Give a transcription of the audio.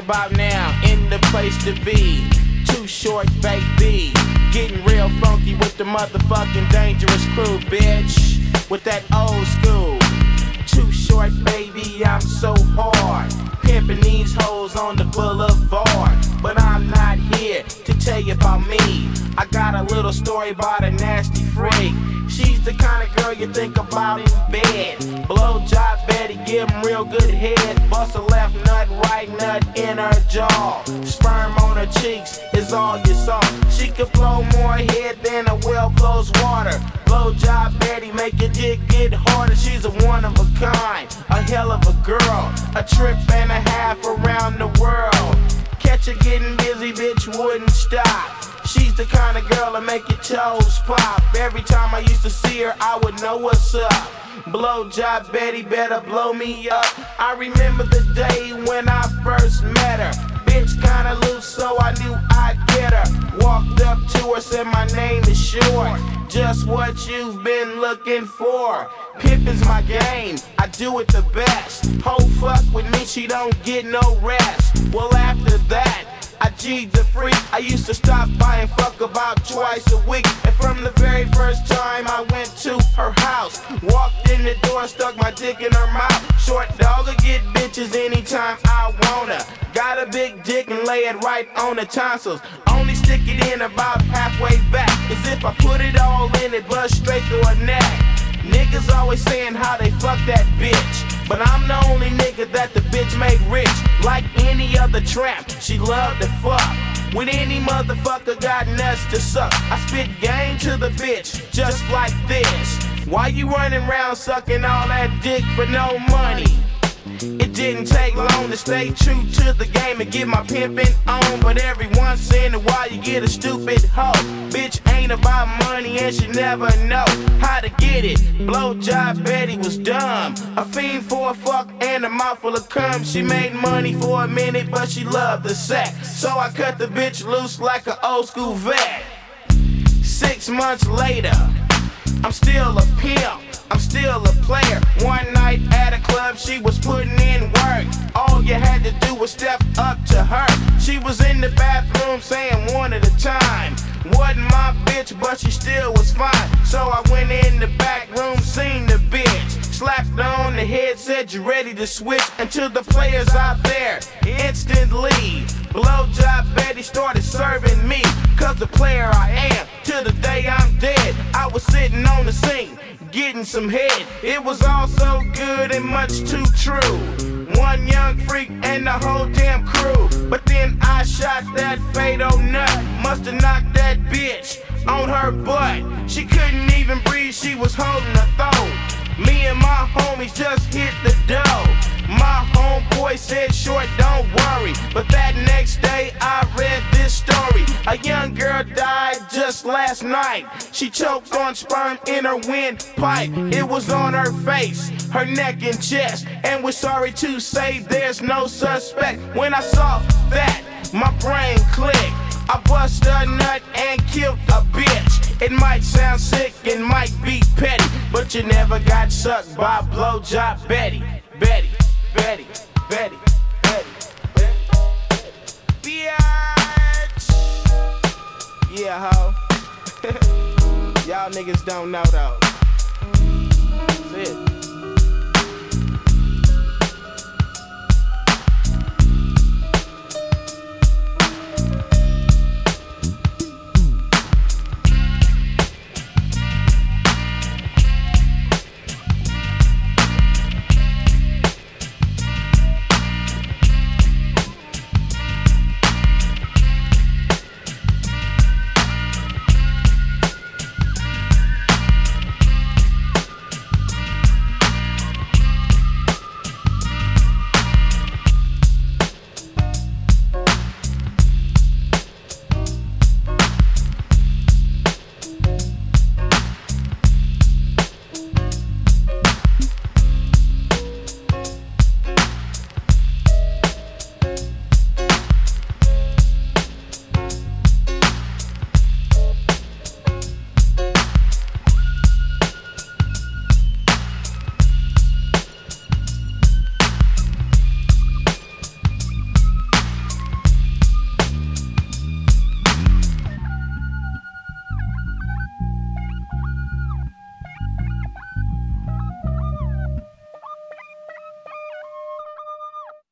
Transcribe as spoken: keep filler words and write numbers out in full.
about now, in the place to be. Too short, baby. Getting real funky with the motherfucking dangerous crew, bitch. With that old school. Too short, baby, I'm so hard. Pimping these hoes on the boulevard. But I'm not here to tell you about me. I got a little story about a nasty freak. She's the kind of girl you think about in bed. Blowjob Betty, give him real good head. Bust a left nut, right nut in her jaw. Sperm on her cheeks is all you saw. She could blow more head than a well-closed water. Blowjob Betty, make your dick get harder. She's a one of a kind, a hell of a girl. A trip and a half around the world. Catch her getting busy, bitch wouldn't stop. She's the kind of girl that make your toes pop. Every time I used to see her, I would know what's up. Blowjob Betty better blow me up. I remember the day when I first met her. Bitch kinda loose, so I knew I'd get her. Walked up to her, said my name is Short. Just what you've been looking for. Pimpin's my game, I do it the best. Ho fuck with me, she don't get no rest. Well after that, I G'd the freak. I used to stop by and fuck about twice a week. And from the very first time I went to her house, walked in the door, stuck my dick in her mouth. Short dog'll get bitches anytime I wanna. Got a big dick and lay it right on the tonsils. Only stick it in about halfway back. Cause if I put it all in, it bust straight through her neck. Niggas always saying how they fuck that bitch. But I'm the only nigga that the bitch made rich. Like any other tramp, she loved to fuck. When any motherfucker got nuts to suck, I spit game to the bitch, just like this. Why you running around sucking all that dick for no money? It didn't take long to stay true to the game and get my pimpin' on. But every once in a while you get a stupid hoe. Bitch ain't about money and she never know how to get it. Blowjob Betty was dumb. A fiend for a fuck and a mouthful of cum. She made money for a minute but she loved the sex. So I cut the bitch loose like an old school vet. Six months later, I'm still a pimp. I'm still a player. One night at a club, she was putting in work. All you had to do was step up to her. She was in the bathroom saying one at a time. Wasn't my bitch, but she still was fine. So I went in the back room, seen the bitch. Slapped on the head, said you ready to switch. And to the players out there, instantly Blowjob Betty started serving me. Cause the player I am, till the day I'm dead. I was sitting on the sink, getting some head. It was all so good and much too true. One young freak and the whole damn crew. But then I shot that fatal nut. Musta knocked that bitch on her butt. She couldn't even breathe, she was holding her throat. Me and my homies just hit the dough. My homeboy said, Short, don't worry. But that next day I read this story. A young girl died just last night. She choked on sperm in her windpipe. It was on her face, her neck and chest. And we're sorry to say there's no suspect. When I saw that, my brain clicked. I bust a nut and killed a bitch. It might sound sick and might be petty, but you never got sucked by Blowjob Betty. Betty, Betty, Betty, Betty, Betty, bitch. Yeah, ho. Y'all niggas don't know though. That's it.